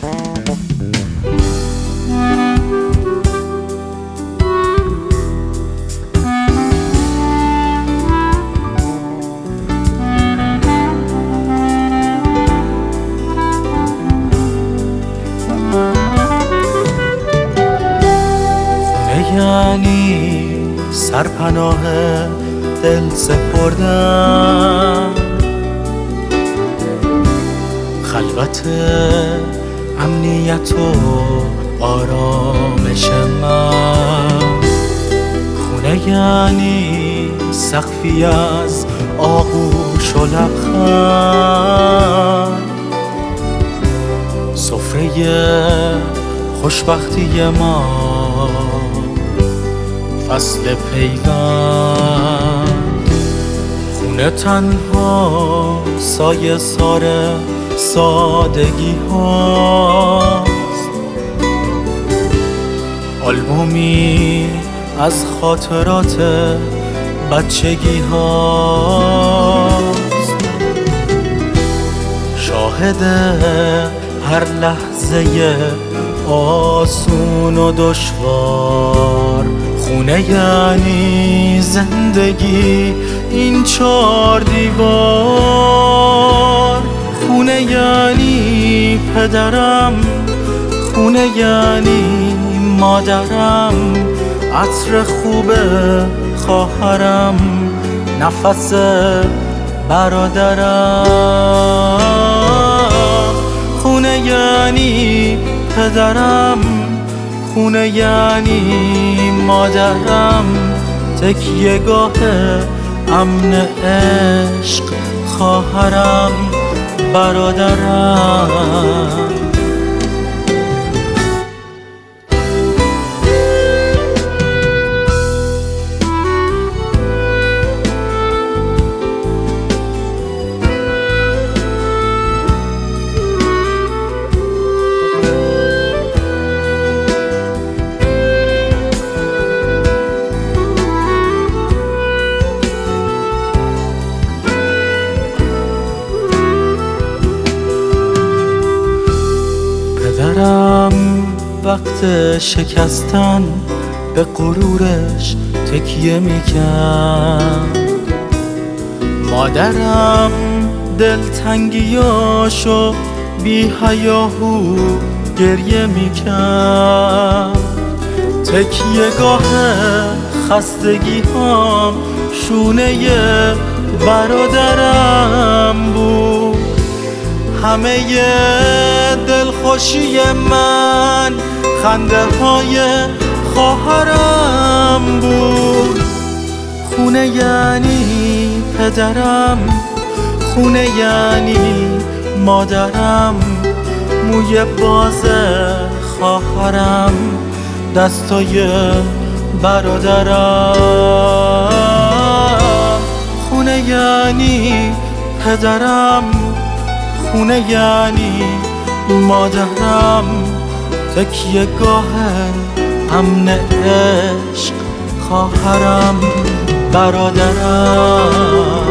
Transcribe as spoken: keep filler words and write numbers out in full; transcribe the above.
یعنی سرپناه دل سپردن، خلوت امنیت و آرامش من. خونه یعنی سقفی از آغوش و لبخند، سفره خوشبختی ما فصل پیوند. خونه تنها سایه سار سادگی هاست، آلبومی از خاطرات بچگی هاست، شاهد هر لحظه آسون و دشوار. خونه یعنی زندگی این چار دیوار. خونه یعنی پدرم، خونه یعنی مادرم، عطر خوب خواهرم، نفس برادرم. خونه یعنی پدرم، خونه یعنی مادرم، تکیه گاه امن عشق خواهرم، برادرم. پدرم وقت شکستن به غرورش تکیه میکرد، مادرم دلتنگیاشو بی حیاهو گریه میکرد. تکیه گاه خستگی هام شونه برادرم بود، همه دلخوشی من خنده های خواهرم بود. خونه یعنی پدرم، خونه یعنی مادرم، موی باز خواهرم، دستای برادرم. خونه یعنی پدرم، خونه یعنی مادرم، تکیه گاه امن عشق خواهرم، برادرم.